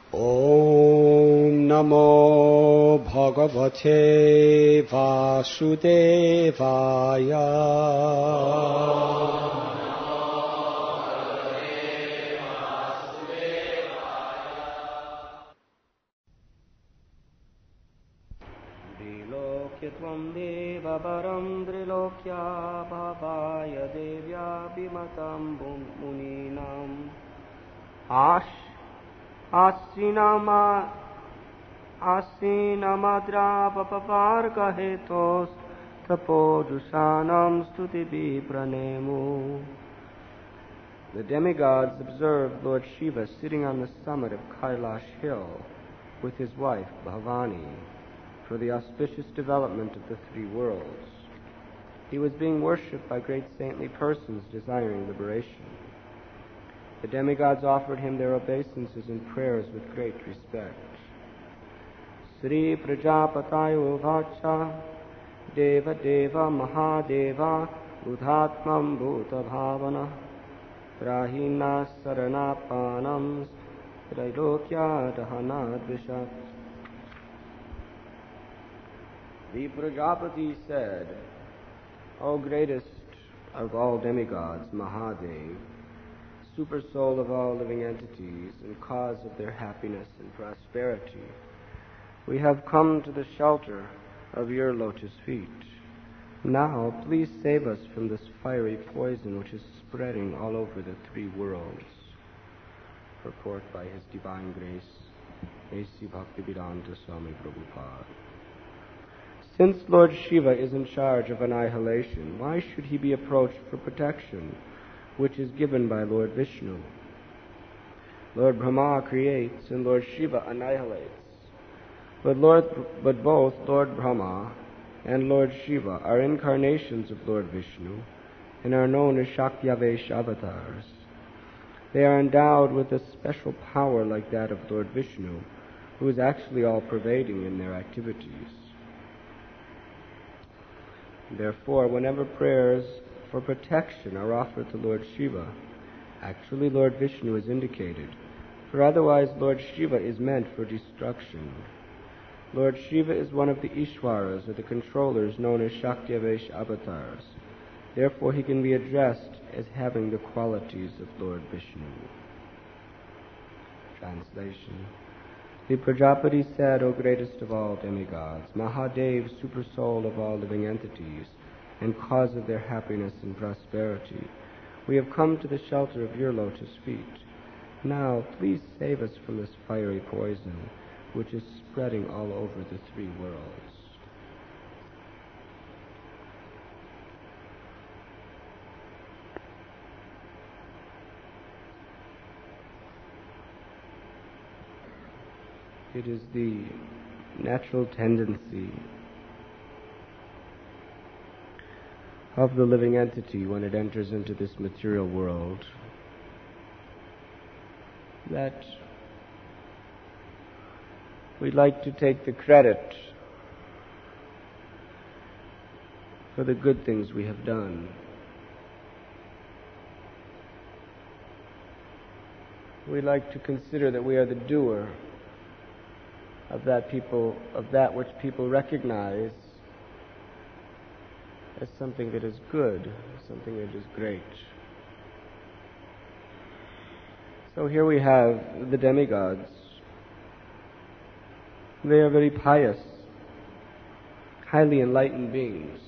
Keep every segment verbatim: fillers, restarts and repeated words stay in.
Om Namo Bhagavate Vasudevaya. Tvam deva param trilokya bhavaya devya bimatam muninam ash asinama asinamadra papavarga hetos tapodusanam stutibi pranemu. The demigods observed Lord Shiva sitting on the summit of Kailash Hill with his wife Bhavani for the auspicious development of the three worlds. He was being worshipped by great saintly persons desiring liberation. The demigods offered him their obeisances and prayers with great respect. Sri Prajapatayo Vacha Deva Deva Mahadeva Udhatmam Bhuta Bhavana Rahina Saranapanam Trailokya Dahana Dvishat. The Prajapati said, O greatest of all demigods, Mahadev, super soul of all living entities and cause of their happiness and prosperity, we have come to the shelter of your lotus feet. Now, please save us from this fiery poison which is spreading all over the three worlds. Purport by His Divine Grace, A C Bhaktivedanta Swami Prabhupada. Since Lord Shiva is in charge of annihilation, why should he be approached for protection, which is given by Lord Vishnu? Lord Brahma creates and Lord Shiva annihilates. But, Lord, but both Lord Brahma and Lord Shiva are incarnations of Lord Vishnu and are known as Shakyavesh avatars. They are endowed with a special power like that of Lord Vishnu, who is actually all-pervading in their activities. Therefore, whenever prayers for protection are offered to Lord Shiva, actually Lord Vishnu is indicated, for otherwise Lord Shiva is meant for destruction. Lord Shiva is one of the Ishwaras, or the controllers, known as Shakyavesh avatars. Therefore, he can be addressed as having the qualities of Lord Vishnu. Translation. The Prajapati said, O greatest of all demigods, Mahadev, super soul of all living entities, and cause of their happiness and prosperity, we have come to the shelter of your lotus feet. Now, please save us from this fiery poison, which is spreading all over the three worlds. It is the natural tendency of the living entity when it enters into this material world that we'd like to take the credit for the good things we have done. We like to consider that we are the doer of that people of that which people recognize as something that is good, something that is great. So here we have the demigods. They are very pious, highly enlightened beings.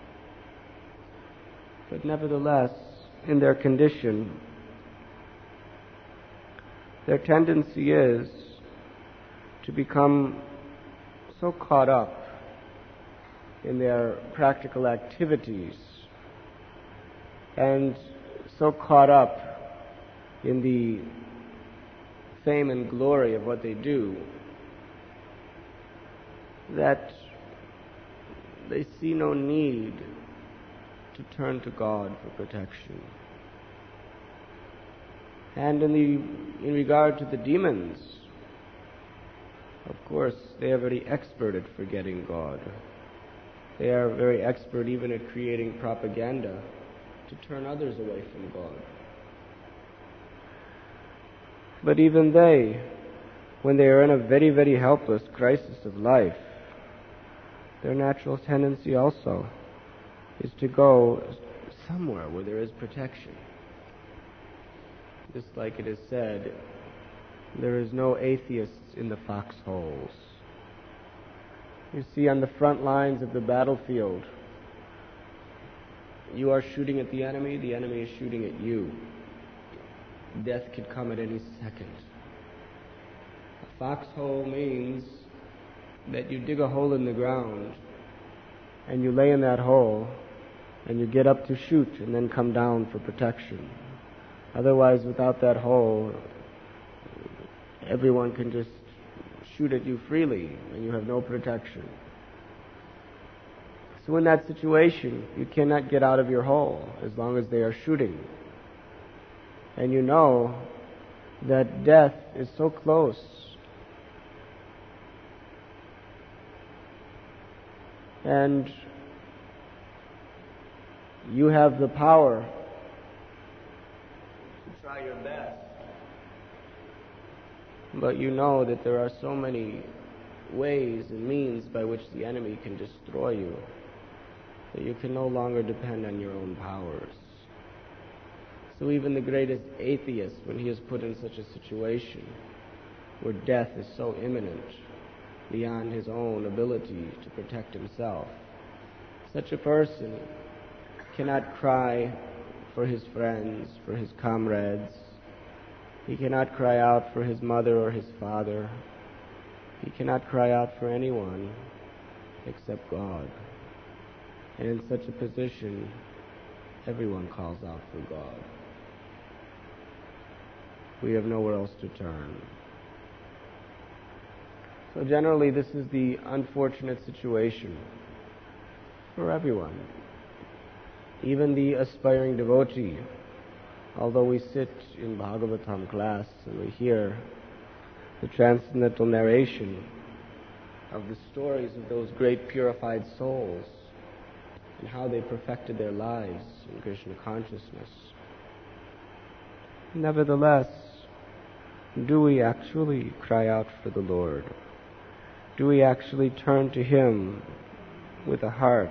But nevertheless, in their condition, their tendency is to become so caught up in their practical activities and so caught up in the fame and glory of what they do that they see no need to turn to God for protection. And in the in regard to the demons, of course, they are very expert at forgetting God. They are very expert even at creating propaganda to turn others away from God. But even they when they are in a very, very helpless crisis of life, their natural tendency also is to go somewhere where there is protection. Just like it is said, there is no atheists in the foxholes. You see, on the front lines of the battlefield, you are shooting at the enemy, the enemy is shooting at you. Death could come at any second. A foxhole means that you dig a hole in the ground and you lay in that hole and you get up to shoot and then come down for protection. Otherwise, without that hole, everyone can just shoot at you freely and you have no protection. So in that situation, you cannot get out of your hole as long as they are shooting. And you know that death is so close. And you have the power to try your best. But you know that there are so many ways and means by which the enemy can destroy you that you can no longer depend on your own powers. So even the greatest atheist, when he is put in such a situation where death is so imminent, beyond his own ability to protect himself, such a person cannot cry for his friends, for his comrades. He cannot cry out for his mother or his father. He cannot cry out for anyone except God. And in such a position, everyone calls out for God. We have nowhere else to turn. So generally, this is the unfortunate situation for everyone. Even the aspiring devotee, although we sit in Bhagavatam class and we hear the transcendental narration of the stories of those great purified souls and how they perfected their lives in Krishna consciousness, nevertheless, do we actually cry out for the Lord? Do we actually turn to Him with a heart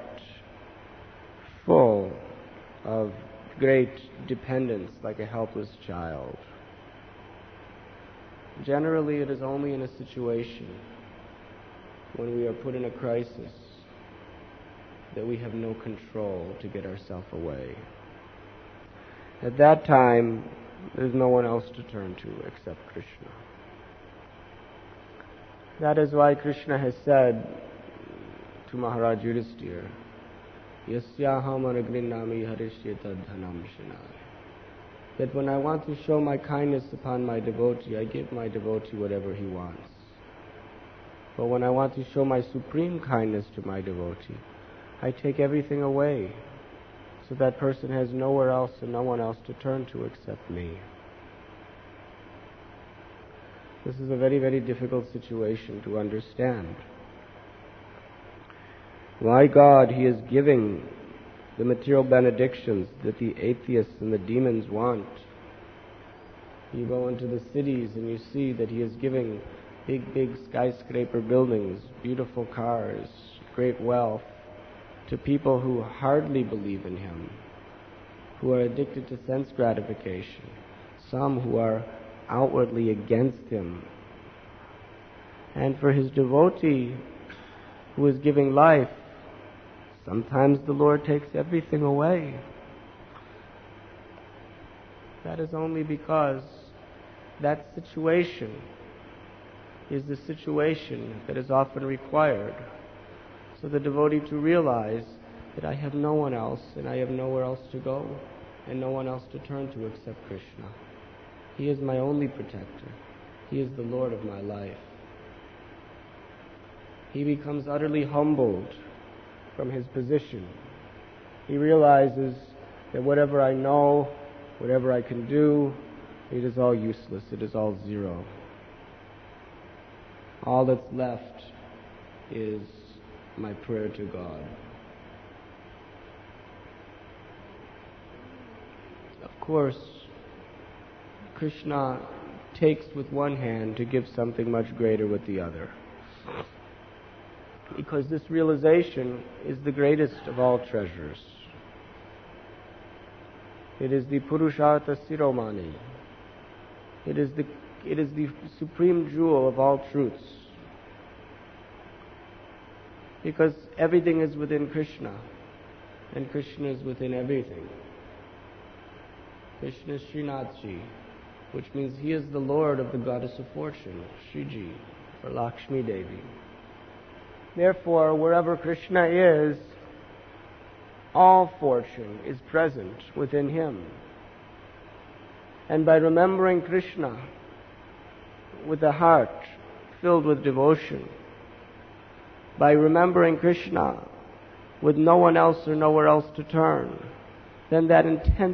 full of great dependence like a helpless child? Generally, it is only in a situation when we are put in a crisis that we have no control to get ourselves away. At that time, there's no one else to turn to except Krishna. That is why Krishna has said to Maharaj Yudhisthira, Yasyaham anagrinami harishyeta dhanam shanai. That when I want to show my kindness upon my devotee, I give my devotee whatever he wants. But when I want to show my supreme kindness to my devotee, I take everything away, so that person has nowhere else and no one else to turn to except me. This is a very, very difficult situation to understand. Why God, He is giving the material benedictions that the atheists and the demons want. You go into the cities and you see that He is giving big, big skyscraper buildings, beautiful cars, great wealth, to people who hardly believe in Him, who are addicted to sense gratification, some who are outwardly against Him. And for His devotee who is giving life, sometimes the Lord takes everything away. That is only because that situation is the situation that is often required. So the devotee to realize that I have no one else and I have nowhere else to go and no one else to turn to except Krishna. He is my only protector. He is the Lord of my life. He becomes utterly humbled from his position. He realizes that whatever I know, whatever I can do, it is all useless. It is all zero. All that's left is my prayer to God. Of course, Krishna takes with one hand to give something much greater with the other. Because this realization is the greatest of all treasures. It is the Purushartha Siromani. It is the, it is the supreme jewel of all truths. Because everything is within Krishna, and Krishna is within everything. Krishna is Srinathji, which means he is the Lord of the goddess of fortune, Shriji, or Lakshmi Devi. Therefore, wherever Krishna is, all fortune is present within him. And by remembering Krishna with a heart filled with devotion, by remembering Krishna with no one else or nowhere else to turn, then that intense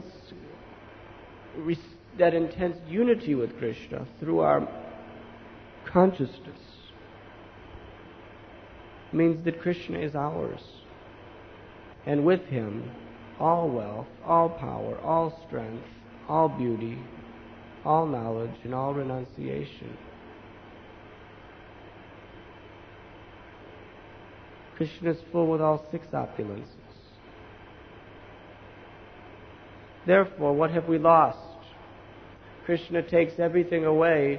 that intense unity with Krishna through our consciousness means that Krishna is ours. And with him, all wealth, all power, all strength, all beauty, all knowledge, and all renunciation. Krishna is full with all six opulences. Therefore, what have we lost? Krishna takes everything away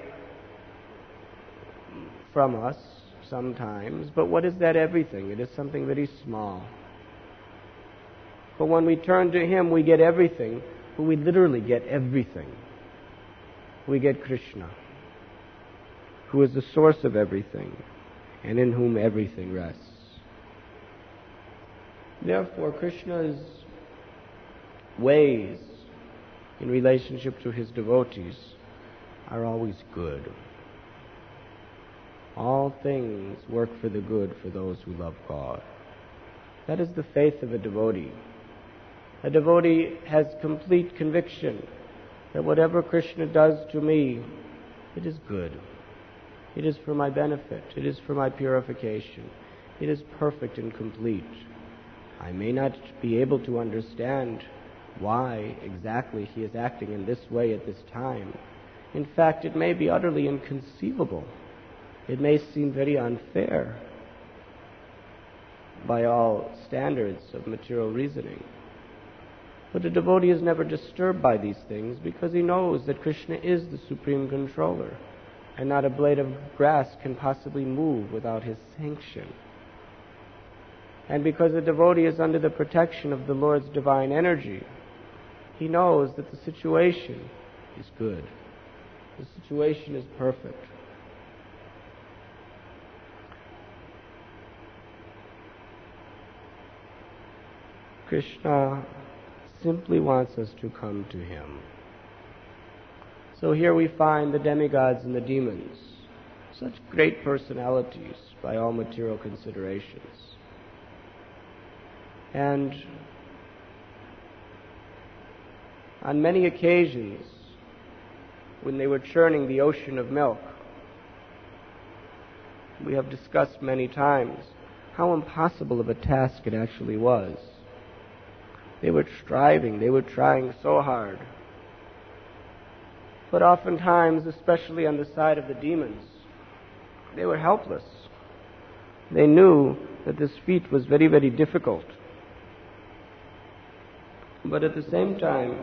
from us sometimes, but what is that everything? It is something very small. But when we turn to him, we get everything, but we literally get everything. We get Krishna, who is the source of everything, and in whom everything rests. Therefore, Krishna's ways in relationship to his devotees are always good. All things work for the good for those who love God. That is the faith of a devotee. A devotee has complete conviction that whatever Krishna does to me, it is good. It is for my benefit. It is for my purification. It is perfect and complete. I may not be able to understand why exactly he is acting in this way at this time. In fact, it may be utterly inconceivable. It may seem very unfair by all standards of material reasoning. But a devotee is never disturbed by these things because he knows that Krishna is the supreme controller, and not a blade of grass can possibly move without his sanction. And because a devotee is under the protection of the Lord's divine energy, he knows that the situation is good. The situation is perfect. Krishna simply wants us to come to him. So here we find the demigods and the demons, such great personalities by all material considerations. And on many occasions, when they were churning the ocean of milk, we have discussed many times how impossible of a task it actually was. They were striving, they were trying so hard. But oftentimes, especially on the side of the demons, they were helpless. They knew that this feat was very, very difficult. But at the same time,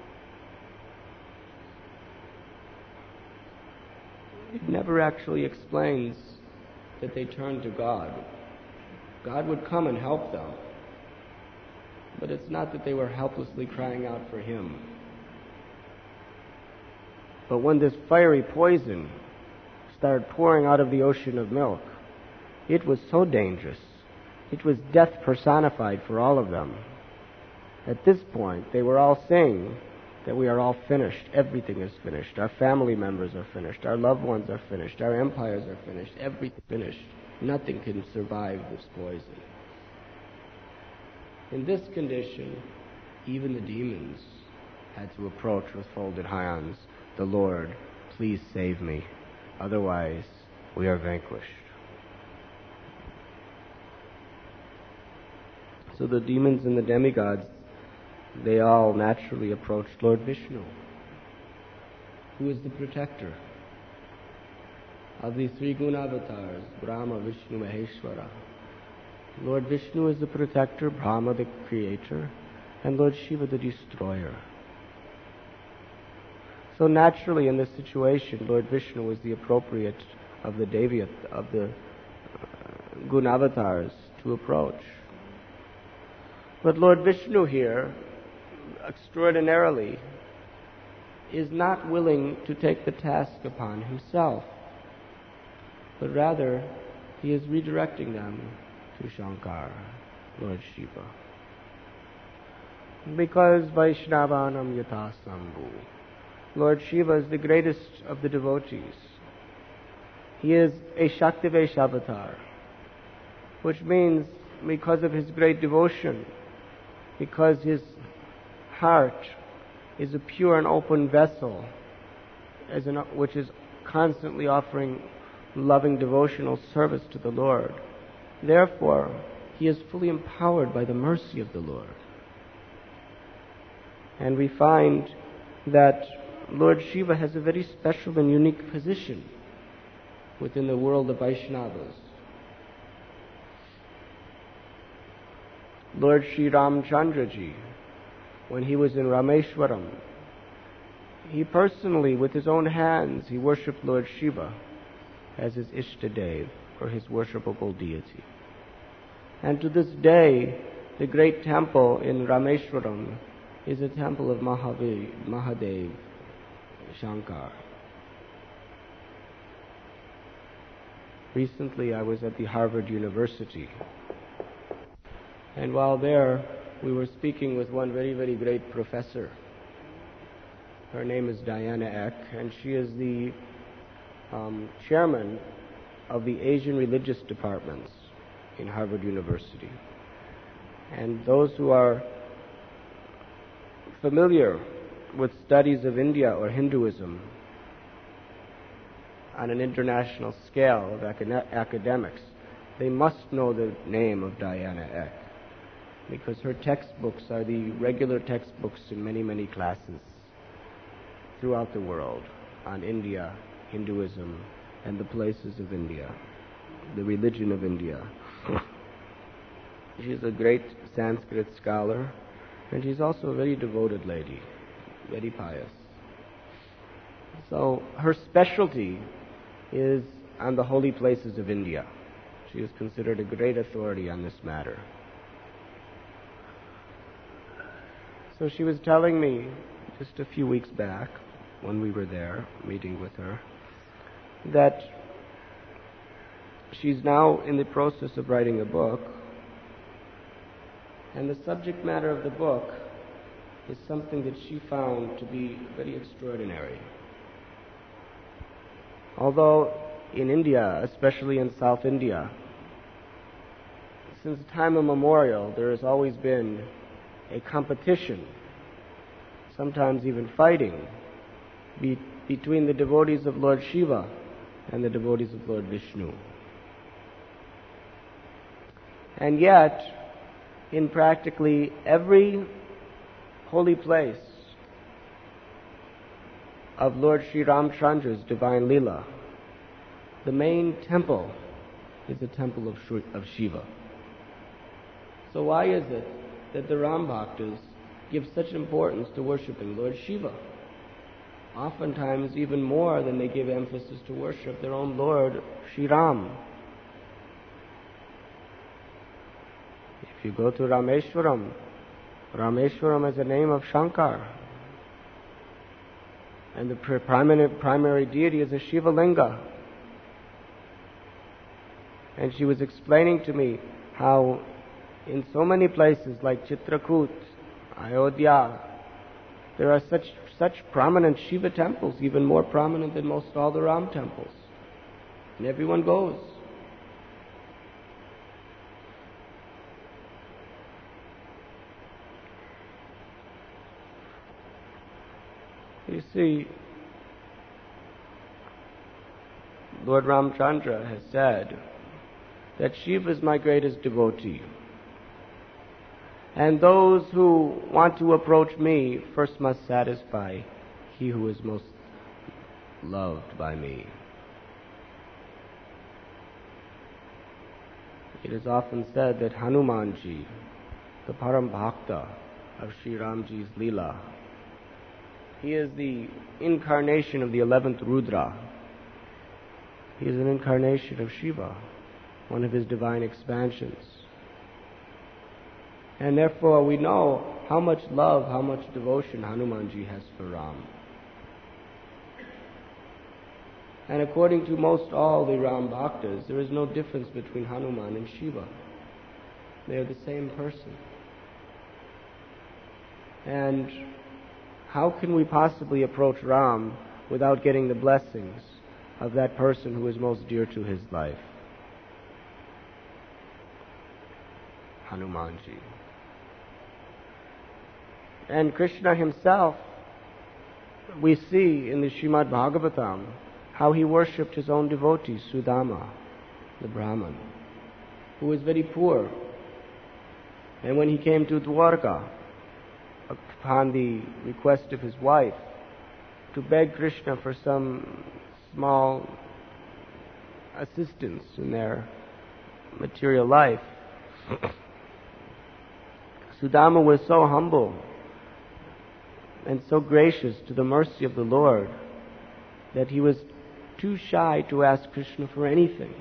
it never actually explains that they turned to God. God would come and help them. But it's not that they were helplessly crying out for him. But when this fiery poison started pouring out of the ocean of milk, it was so dangerous. It was death personified for all of them. At this point, they were all saying that we are all finished. Everything is finished. Our family members are finished. Our loved ones are finished. Our empires are finished. Everything finished. Nothing can survive this poison. In this condition, even the demons had to approach with folded hands. The Lord, please save me. Otherwise, we are vanquished. So the demons and the demigods, they all naturally approached Lord Vishnu, who is the protector, of the three guna avatars, Brahma, Vishnu, Maheshwara. Lord Vishnu is the protector, Brahma the creator, and Lord Shiva the destroyer. So naturally in this situation, Lord Vishnu was the appropriate of the Devi, of the uh, guna avatars to approach. But Lord Vishnu here, extraordinarily, is not willing to take the task upon himself, but rather he is redirecting them to Shankar, Lord Shiva. Because Vaishnavanam Yatha Sambhu, Lord Shiva is the greatest of the devotees. He is a Shaktivesh avatar, which means because of his great devotion, because his heart is a pure and open vessel, as an, which is constantly offering loving devotional service to the Lord. Therefore, he is fully empowered by the mercy of the Lord. And we find that Lord Shiva has a very special and unique position within the world of Vaishnavas. Lord Sri Ramchandraji, when he was in Rameshwaram, he personally, with his own hands, he worshipped Lord Shiva as his Ishtadev, or his worshipable deity. And to this day, the great temple in Rameshwaram is a temple of Mahavi, Mahadev, Shankar. Recently I was at the Harvard University, and while there we were speaking with one very, very great professor. Her name is Diana Eck, and she is the um, chairman of the Asian religious departments in Harvard University. And those who are familiar with studies of India or Hinduism on an international scale of acad- academics, they must know the name of Diana Eck, because her textbooks are the regular textbooks in many, many classes throughout the world on India, Hinduism, and the places of India, the religion of India. She's a great Sanskrit scholar, and she's also a very devoted lady, very pious. So her specialty is on the holy places of India. She is considered a great authority on this matter. So she was telling me just a few weeks back, when we were there meeting with her, that she's now in the process of writing a book, and the subject matter of the book is something that she found to be very extraordinary. Although in India, especially in South India, since time immemorial, there has always been a competition, sometimes even fighting, be, between the devotees of Lord Shiva and the devotees of Lord Vishnu. And yet, in practically every holy place of Lord Sri Ramchandra's divine Leela, the main temple is the temple of, Shri, of Shiva. So why is it that the Ram Bhaktas give such importance to worshipping Lord Shiva? Oftentimes even more than they give emphasis to worship their own Lord, Sri Ram. If you go to Rameshwaram, Rameshwaram is the name of Shankar. And the primary, primary deity is a Shiva Linga. And she was explaining to me how in so many places like Chitrakoot, Ayodhya, there are such such prominent Shiva temples, even more prominent than most all the Ram temples. And everyone goes. You see, Lord Ramchandra has said that Shiva is my greatest devotee. And those who want to approach me first must satisfy he who is most loved by me. It is often said that Hanumanji, the Param Bhakta of Sri Ramji's Leela, he is the incarnation of the eleventh Rudra. He is an incarnation of Shiva, one of his divine expansions. And therefore we know how much love, how much devotion Hanumanji has for Ram. And according to most all the Ram Bhaktas, there is no difference between Hanuman and Shiva. They are the same person. And how can we possibly approach Ram without getting the blessings of that person who is most dear to his life? Hanumanji. And Krishna himself, we see in the Srimad Bhagavatam, how he worshipped his own devotee, Sudama, the Brahman, who was very poor. And when he came to Dwarka, upon the request of his wife, to beg Krishna for some small assistance in their material life, Sudama was so humble and so gracious to the mercy of the Lord that he was too shy to ask Krishna for anything.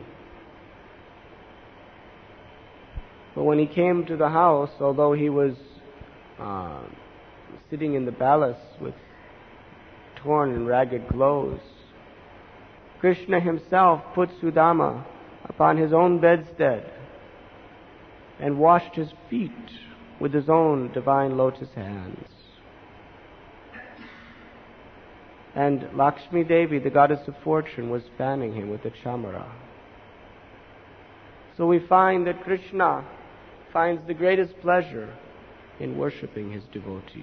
But when he came to the house, although he was uh, sitting in the palace with torn and ragged clothes, Krishna himself put Sudama upon his own bedstead and washed his feet with his own divine lotus hands. And Lakshmi Devi, the goddess of fortune, was fanning him with a chamara. So we find that Krishna finds the greatest pleasure in worshipping his devotees.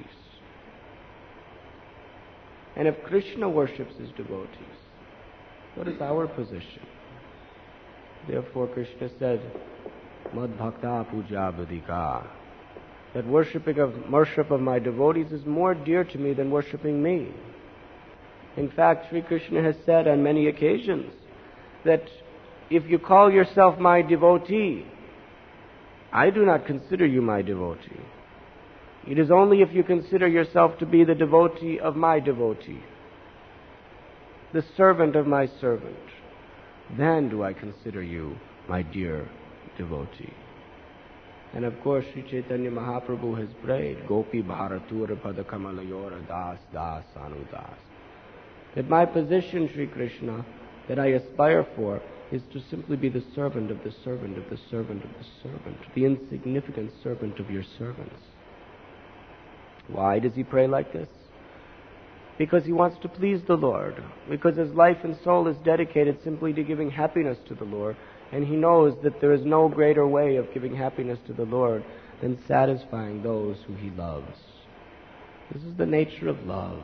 And if Krishna worships his devotees, what is our position? Therefore Krishna said, Mad Bhakta Puja Badika, that worshipping of worship of my devotees is more dear to me than worshipping me. In fact, Sri Krishna has said on many occasions that if you call yourself my devotee, I do not consider you my devotee. It is only if you consider yourself to be the devotee of my devotee, the servant of my servant, then do I consider you my dear devotee. And of course, Sri Chaitanya Mahaprabhu has prayed, Gopi Bharatura Padakamalayora Das Das Anudas. That my position, Sri Krishna, that I aspire for, is to simply be the servant of the servant of the servant of the servant, the insignificant servant of your servants. Why does he pray like this? Because he wants to please the Lord, because his life and soul is dedicated simply to giving happiness to the Lord, and he knows that there is no greater way of giving happiness to the Lord than satisfying those who he loves. This is the nature of love.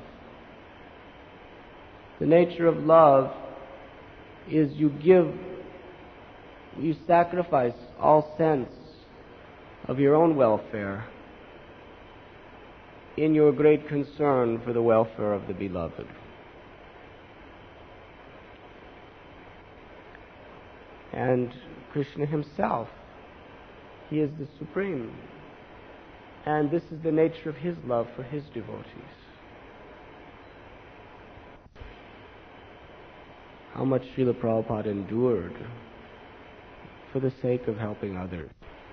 The nature of love is you give, you sacrifice all sense of your own welfare in your great concern for the welfare of the beloved. And Krishna himself, he is the supreme. And this is the nature of his love for his devotees. How much Srila Prabhupada endured for the sake of helping others.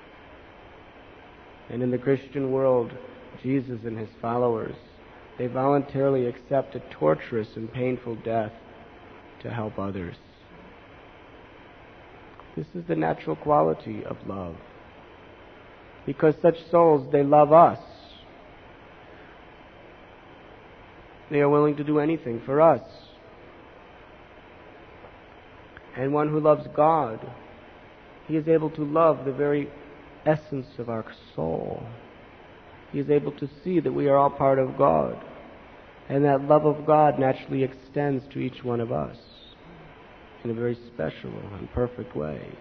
And in the Christian world, Jesus and his followers, they voluntarily accept a torturous and painful death to help others. This is the natural quality of love. Because such souls, they love us. They are willing to do anything for us. And one who loves God, he is able to love the very essence of our soul. He is able to see that we are all part of God. And that love of God naturally extends to each one of us in a very special and perfect way.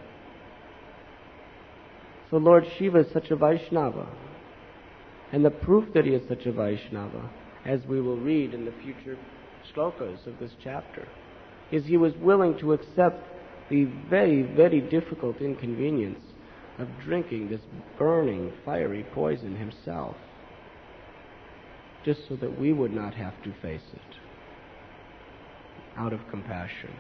So Lord Shiva is such a Vaishnava. And the proof that he is such a Vaishnava, as we will read in the future shlokas of this chapter, is he was willing to accept the very, very difficult inconvenience of drinking this burning, fiery poison himself, just so that we would not have to face it, out of compassion.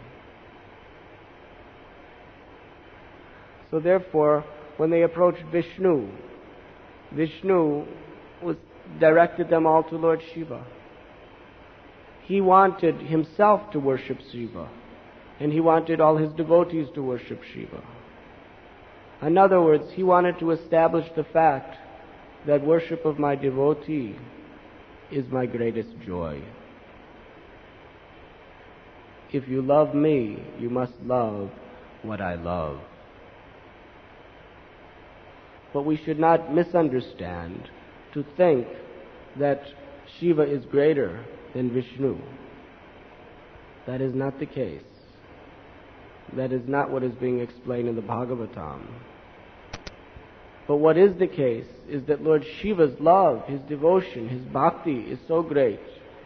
So therefore, when they approached Vishnu, Vishnu was directed them all to Lord Shiva. He wanted himself to worship Shiva, and he wanted all his devotees to worship Shiva. In other words, he wanted to establish the fact that worship of my devotee is my greatest joy. If you love me, you must love what I love. But we should not misunderstand to think that Shiva is greater than Vishnu. That is not the case. That is not what is being explained in the Bhagavatam. But what is the case is that Lord Shiva's love, his devotion, his bhakti is so great,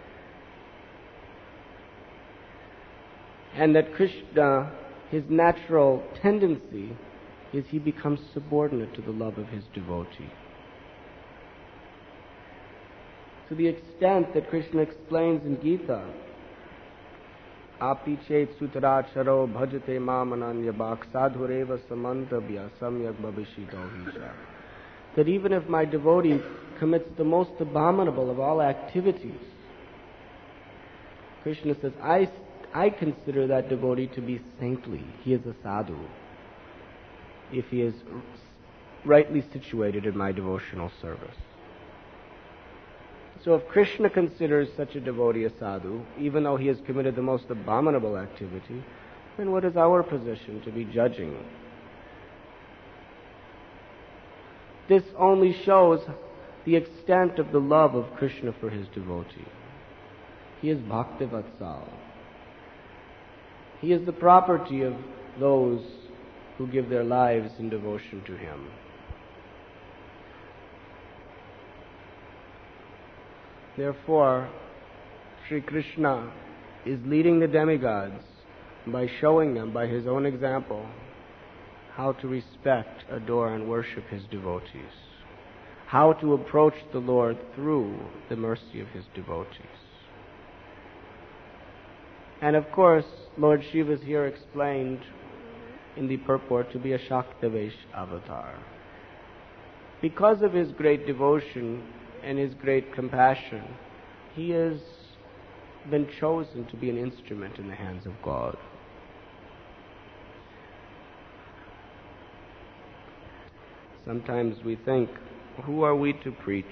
and that Krishna, his natural tendency is he becomes subordinate to the love of his devotee. To the extent that Krishna explains in Gita, Api chet sutaracharo bhajate mamananya bhak sadhureva samantavya samyak bhavishito hisha. That even if my devotee commits the most abominable of all activities, Krishna says, I, I consider that devotee to be saintly. He is a sadhu, if he is rightly situated in my devotional service. So if Krishna considers such a devotee a sadhu, even though he has committed the most abominable activity, then what is our position to be judging? This only shows the extent of the love of Krishna for his devotee. He is Bhaktivatsal. He is the property of those who give their lives in devotion to him. Therefore, Sri Krishna is leading the demigods by showing them, by his own example, how to respect, adore, and worship his devotees, how to approach the Lord through the mercy of his devotees. And of course, Lord Shiva is here explained in the purport to be a Shaktavesh avatar. Because of his great devotion and his great compassion, he has been chosen to be an instrument in the hands of God. Sometimes we think, who are we to preach?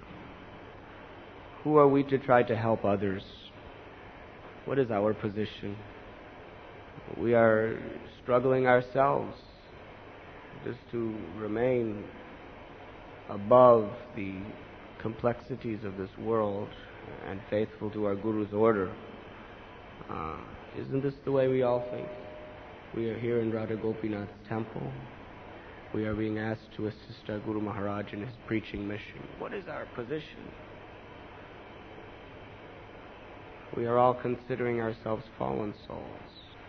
Who are we to try to help others? What is our position? We are struggling ourselves just to remain above the complexities of this world and faithful to our Guru's order. Uh, isn't this the way we all think? We are here in Radha Gopinath's temple. We are being asked to assist our Guru Maharaj in his preaching mission. What is our position? We are all considering ourselves fallen souls.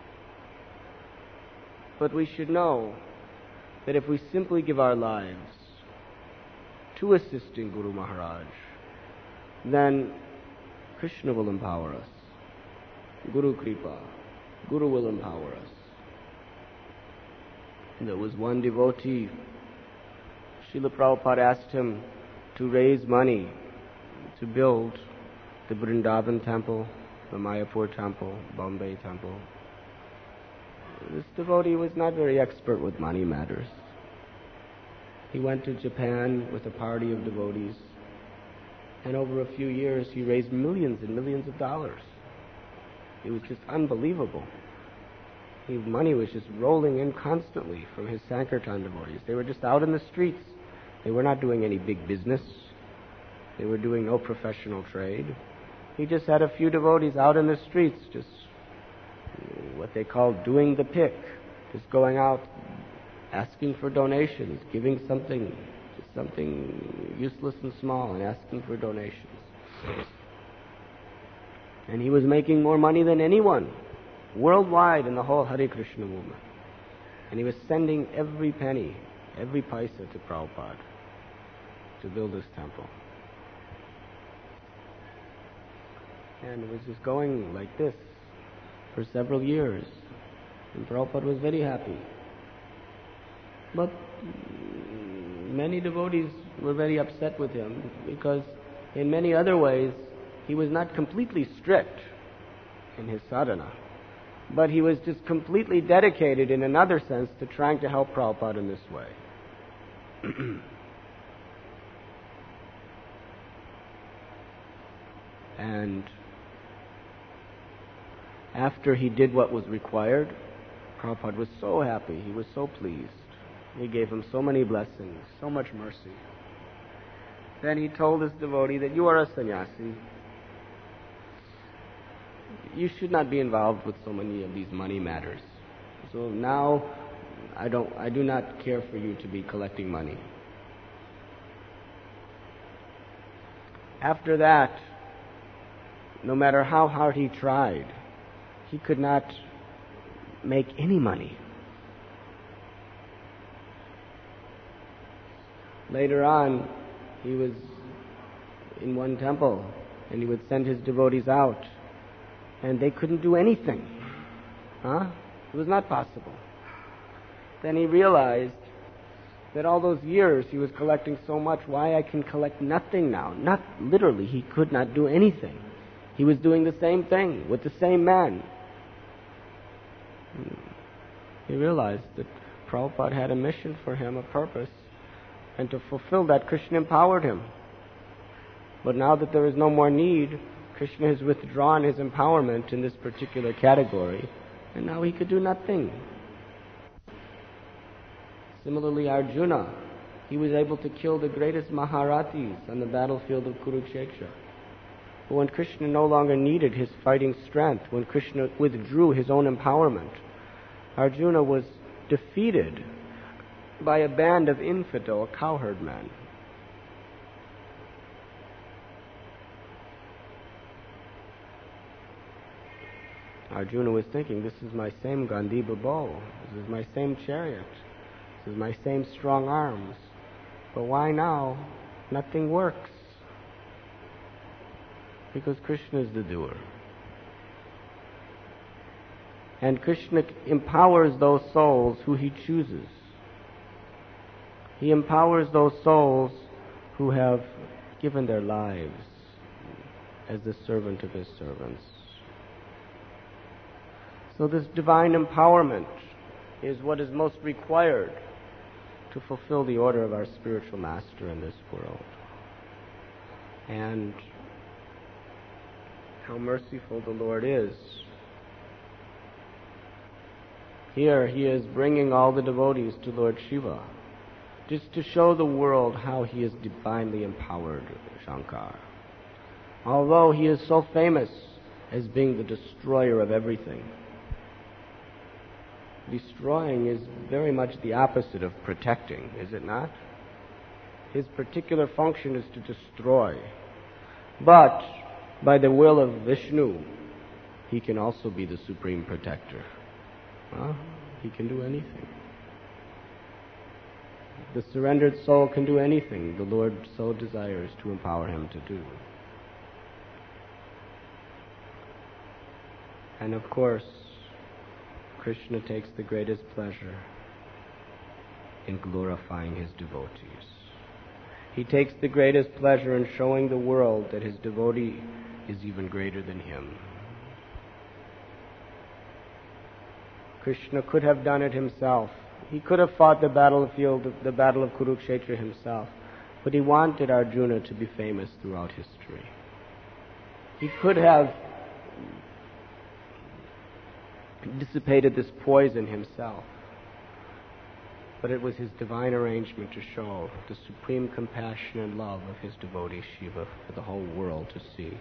But we should know that if we simply give our lives to assisting Guru Maharaj, then Krishna will empower us. Guru Kripa, Guru will empower us. And there was one devotee, Srila Prabhupada asked him to raise money to build the Vrindavan temple, the Mayapur temple, Bombay temple. This devotee was not very expert with money matters. He went to Japan with a party of devotees, and over a few years he raised millions and millions of dollars. It was just unbelievable. His money was just rolling in constantly from his Sankirtan devotees. They were just out in the streets. They were not doing any big business. They were doing no professional trade. He just had a few devotees out in the streets, just what they call doing the pick, just going out, asking for donations, giving something, just something useless and small, and asking for donations. And he was making more money than anyone worldwide in the whole Hare Krishna movement. And he was sending every penny, every paisa to Prabhupada to build this temple. And it was just going like this for several years. And Prabhupada was very happy. But many devotees were very upset with him because in many other ways he was not completely strict in his sadhana, but he was just completely dedicated in another sense to trying to help Prabhupada in this way. And after he did what was required, Prabhupada was so happy, he was so pleased. He gave him so many blessings, so much mercy. Then he told his devotee that you are a sannyasi. You should not be involved with so many of these money matters. So now I don't I do not care for you to be collecting money. After that, no matter how hard he tried, he could not make any money. Later on, he was in one temple, and he would send his devotees out, and they couldn't do anything. Huh? It was not possible. Then he realized that all those years he was collecting so much, why I can collect nothing now? Not literally, he could not do anything. He was doing the same thing with the same man. He realized that Prabhupada had a mission for him, a purpose, and to fulfill that, Krishna empowered him. But now that there is no more need, Krishna has withdrawn his empowerment in this particular category, and now he could do nothing. Similarly, Arjuna, he was able to kill the greatest Maharathis on the battlefield of Kurukshetra. But when Krishna no longer needed his fighting strength, when Krishna withdrew his own empowerment, Arjuna was defeated by a band of infidel cowherd men. Arjuna was thinking, this is my same Gandiva bow, this is my same chariot, this is my same strong arms, but why now nothing works? Because Krishna is the doer. And Krishna empowers those souls who he chooses. He empowers those souls who have given their lives as the servant of his servants. So this divine empowerment is what is most required to fulfill the order of our spiritual master in this world. And how merciful the Lord is. Here he is bringing all the devotees to Lord Shiva, just to show the world how he has divinely empowered Shankar. Although he is so famous as being the destroyer of everything, destroying is very much the opposite of protecting, is it not? His particular function is to destroy. But by the will of Vishnu, he can also be the supreme protector. Huh? He can do anything. The surrendered soul can do anything the Lord so desires to empower him to do. And of course, Krishna takes the greatest pleasure in glorifying his devotees. He takes the greatest pleasure in showing the world that his devotee is even greater than him. Krishna could have done it himself. He could have fought the battlefield, the battle of Kurukshetra himself, but he wanted Arjuna to be famous throughout history. He could have dissipated this poison himself, but it was his divine arrangement to show the supreme compassion and love of his devotee Shiva for the whole world to see.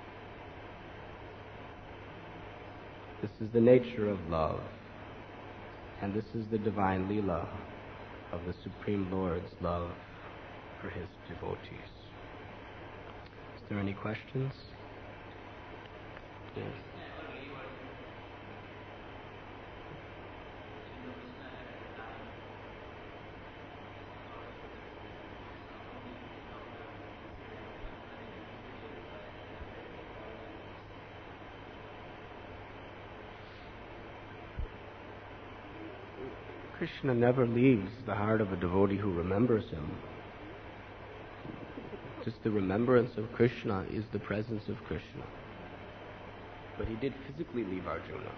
This is the nature of love, and this is the divine Leela of the Supreme Lord's love for his devotees. Is there any questions? Yes. Krishna never leaves the heart of a devotee who remembers him. Just the remembrance of Krishna is the presence of Krishna. But he did physically leave Arjuna.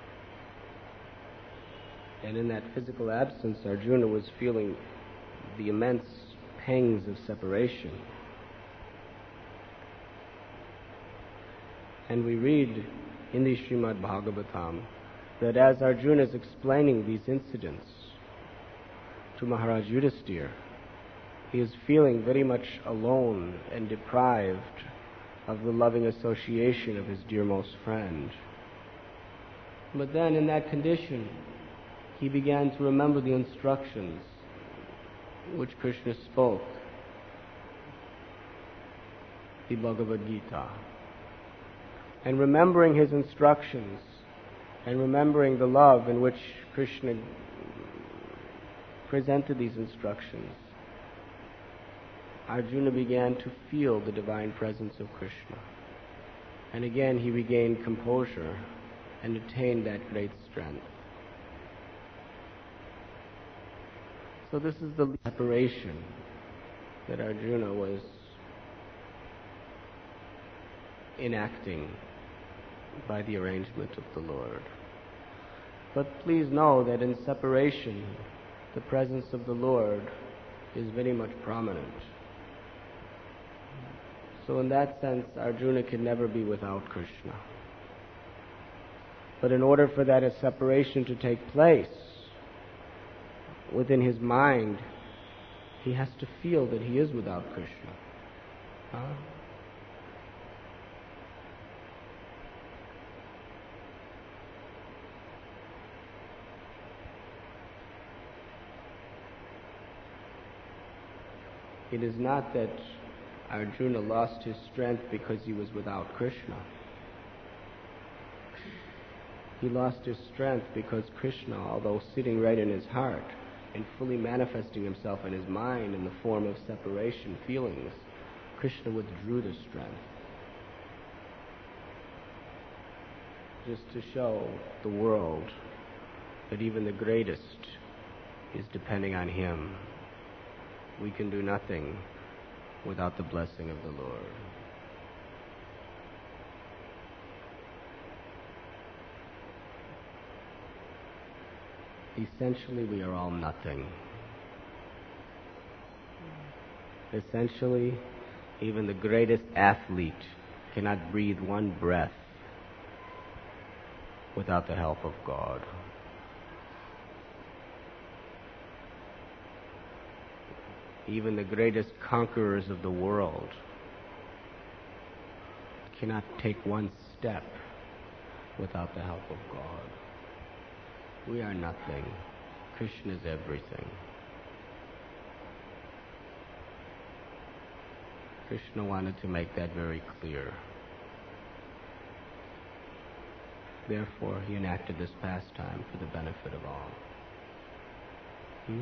And in that physical absence, Arjuna was feeling the immense pangs of separation. And we read in the Srimad Bhagavatam that as Arjuna is explaining these incidents to Maharaj Yudhisthira, he is feeling very much alone and deprived of the loving association of his dearmost friend. But then in that condition, he began to remember the instructions which Krishna spoke, the Bhagavad Gita. And remembering his instructions and remembering the love in which Krishna presented these instructions, Arjuna began to feel the divine presence of Krishna. And again he regained composure and attained that great strength. So this is the separation that Arjuna was enacting by the arrangement of the Lord. But please know that in separation, the presence of the Lord is very much prominent. So in that sense, Arjuna can never be without Krishna. But in order for that separation to take place within his mind, he has to feel that he is without Krishna. Huh? It is not that Arjuna lost his strength because he was without Krishna. He lost his strength because Krishna, although sitting right in his heart and fully manifesting himself in his mind in the form of separation feelings, Krishna withdrew the strength. Just to show the world that even the greatest is depending on him. We can do nothing without the blessing of the Lord. Essentially, we are all nothing. Essentially, even the greatest athlete cannot breathe one breath without the help of God. Even the greatest conquerors of the world cannot take one step without the help of God. We are nothing. Krishna is everything. Krishna wanted to make that very clear. Therefore, he enacted this pastime for the benefit of all. Hmm?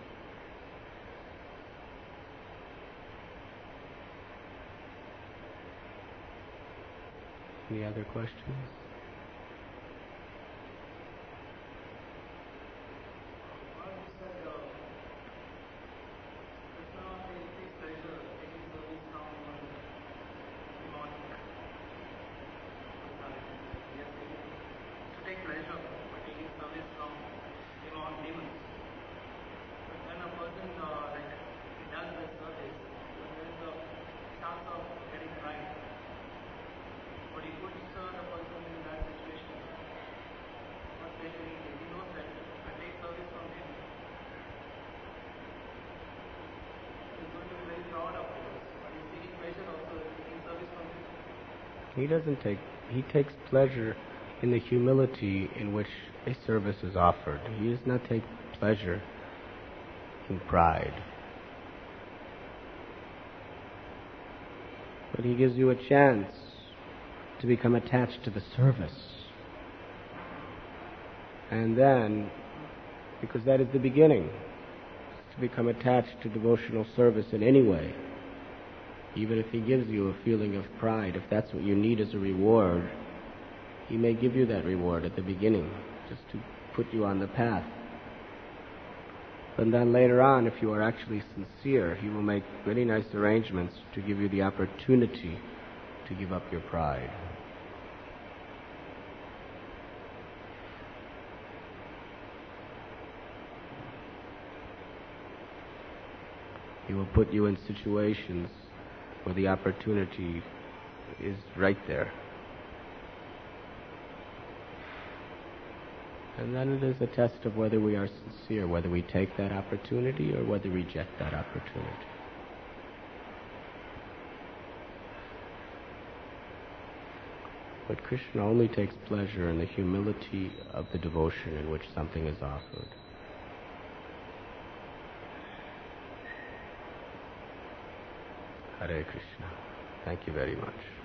Any other questions? He doesn't take, he takes pleasure in the humility in which a service is offered. He does not take pleasure in pride. But he gives you a chance to become attached to the service. And then, because that is the beginning, to become attached to devotional service in any way. Even if he gives you a feeling of pride, if that's what you need as a reward, he may give you that reward at the beginning, just to put you on the path. And then later on, if you are actually sincere, he will make really nice arrangements to give you the opportunity to give up your pride. He will put you in situations where the opportunity is right there. And then it is a test of whether we are sincere, whether we take that opportunity or whether we reject that opportunity. But Krishna only takes pleasure in the humility of the devotion in which something is offered. Hare Krishna. Thank you very much.